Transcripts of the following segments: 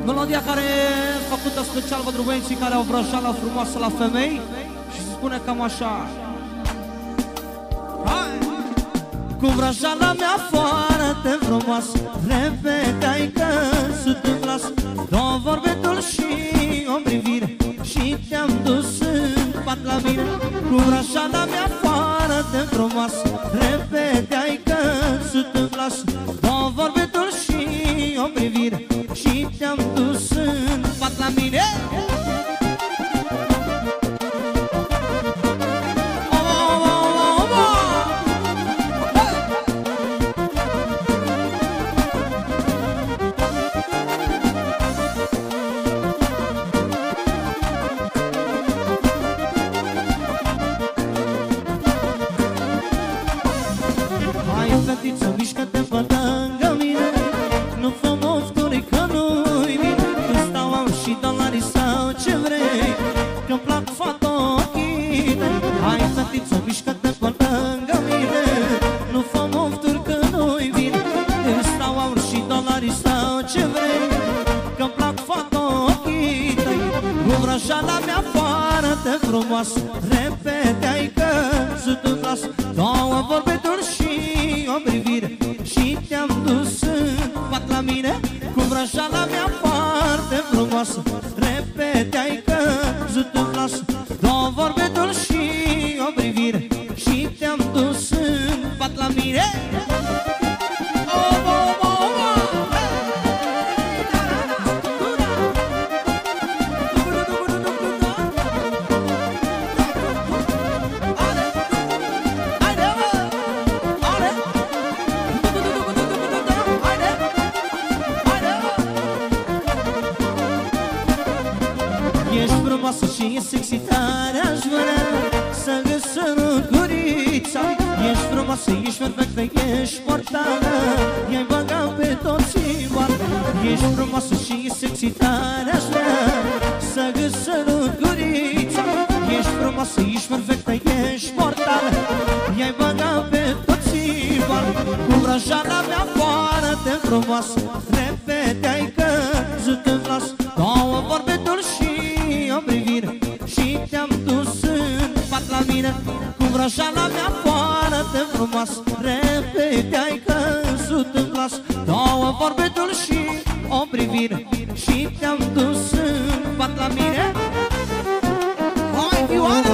Melodia care e făcută special pentru băieții care au vrăjeala frumoasă la femei și se spune cam așa. Cu vrăjeala mea foarte frumoasă, repetai că sunt în glas, două vorbetul și o privire și te-am dus în pat la mine. Cu vrăjeala mea foarte frumoasă, repetai că sunt în glas, două vorbetul și o privire și te-am dus în pat la mine. Hai, fetiță, mișcă-te pe lângă mine, nu fă mofturi că nu-i bine. Când stau am și dolari sau ce vrei, că-mi plac fata ochii tăi. Hai, fetiță, mișcă-te pe lângă mine, nu fă mofturi că nu-i bine. Când stau am și dolari sau ce vrei, că-mi plac fata ochii tăi. Cu vrăjeala mea foarte frumoasă, repetai că sunt în glas, două vorbeturi și o privire și te-am dus în pat la mine. Cu vrăjeala mea foarte frumoasă, repetai că sunt în glas, două vorbeturi și o privire și te-am dus în pat la mine. Ești frumoasă și e sexy, tare aș vrea să găsărut gurița. Ești frumoasă, ești perfectă, ești portală, i-ai băgat pe toți în boală. Ești frumoasă și e sexy, tare aș vrea să găsărut gurița. Ești frumoasă, ești perfectă, ești portală, i-ai băgat pe toți în boală. Cu vrăjeala mea foarte frumoasă, repetai că sunt în glas, două vorbeturi și o privire și te-am dus în pat la mine. Cu vrăjeala mea foarte frumoasă, repetai că sunt în glas, două vorbeturi și o privire și te-am dus în pat la mine. Hai, vioară!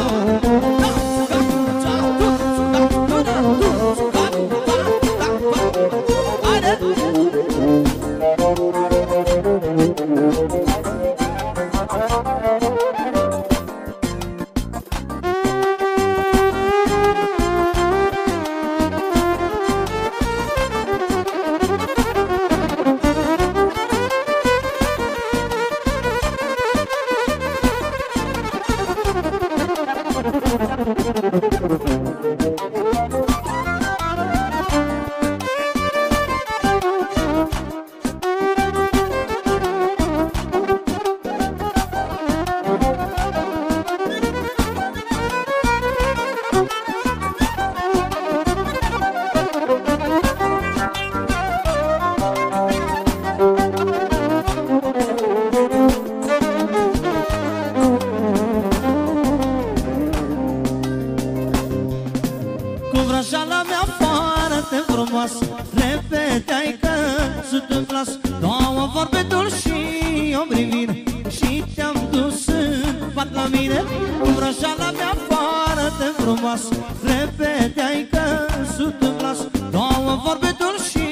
Cu vrăjeala mea foarte frumoasă, repetai că sunt în glas, două vorbeturi și o privire și te-am dus în pat la mine. Cu vrăjeala mea foarte frumoasă, repetai că sunt în glas, două vorbeturi și